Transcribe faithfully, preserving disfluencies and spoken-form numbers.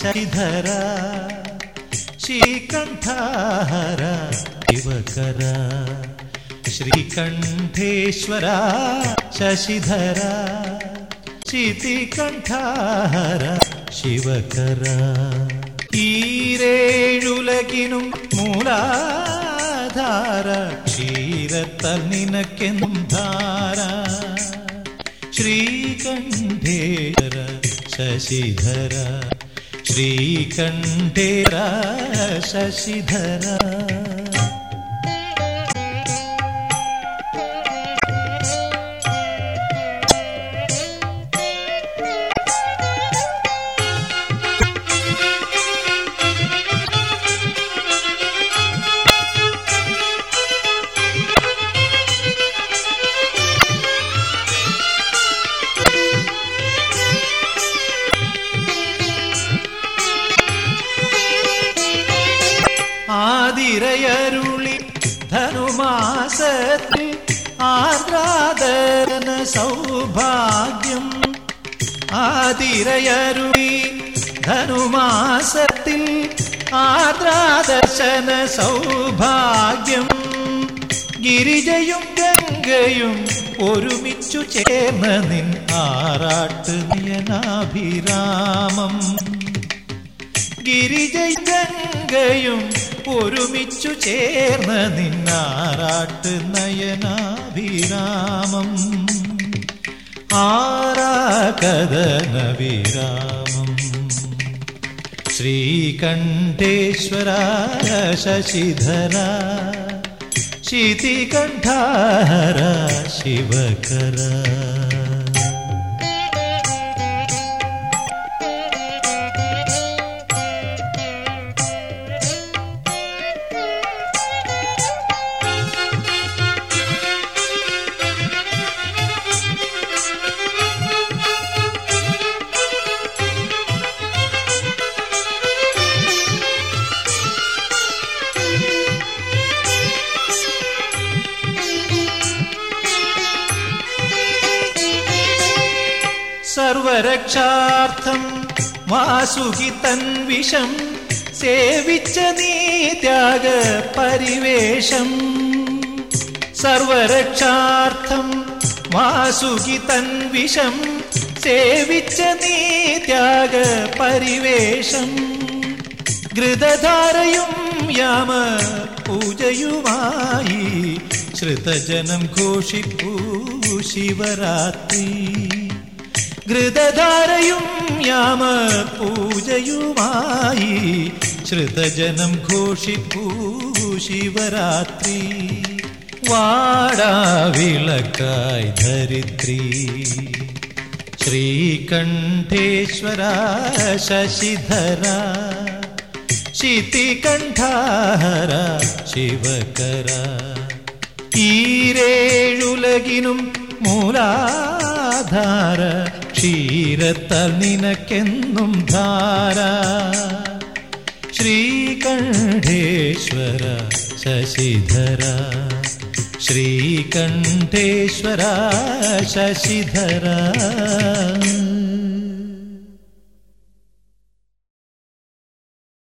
ശശിധര ശ്രീകണ്ഠഹര ശിവകര ശ്രീകണ്ഠേശ്വര ശശിധര ശിതികണ്ഠഹര ശിവകര ഈരേഴുലകിനും മൂലാധാര ക്ഷീരത്തൽ നിനക്കെന്നും ധാര ശ്രീകണ്ഠേശ്വര ശശിധര ശ്രീകണ്ഠേര ശശിധര ആതിരയരുളി ധനുമാസത്തിൽ ആർദ്രാദന സൗഭാഗ്യം ആതിരയരുളി ധനുമാസത്തിൽ ആർദ്രാദശന സൗഭാഗ്യം ഗിരിജയും ഗംഗയും ഒരുമിച്ചു ചേർന്ന നിൻ ആറാട്ട് നയനാഭിരാമം ഗിരിജയും ഗംഗയും ഒരുമിച്ചു ചേർന്ന നിന്നാറാട്ട് നയനാഭിരാമം ആരാകദന വിരാമം ശ്രീകണ്ഠേശ്വര ശശിധര ശിതികണ്ഠഹര ശിവകര സർവരക്ഷാർത്ഥം വാസുകി തൻവിഷം സേവിച്ച നീ ത്യാഗ പരിവേഷം സർവരക്ഷാർത്ഥം വാസുകി തൻവിഷം സേവിച്ച നീ ത്യാഗ പരിവേഷം ഘൃതധാരയും യാമ പൂജയുമായി ശ്രുതജനം ഘോഷിപ്പൂ ശിവരാത്രി ഘൃതധാരയും യാമ പൂജയുമായി ശ്രുതജനം ഘോഷിപ്പൂ ശിവരാത്രി വാടാവിളക്കായി ധരിത്രി ശ്രീകണ്ഠേശ്വര ശശിധര ശിതികണ്ഠഹര ശിവകര ഈരേഴുലകിനും മൂലാധാര ക്ഷീരത്തൽ നിനക്കെന്നും ധാര ശ്രീകണ്ഠേശ്വര ശശിധര ശ്രീകണ്ഠേശ്വര ശശിധര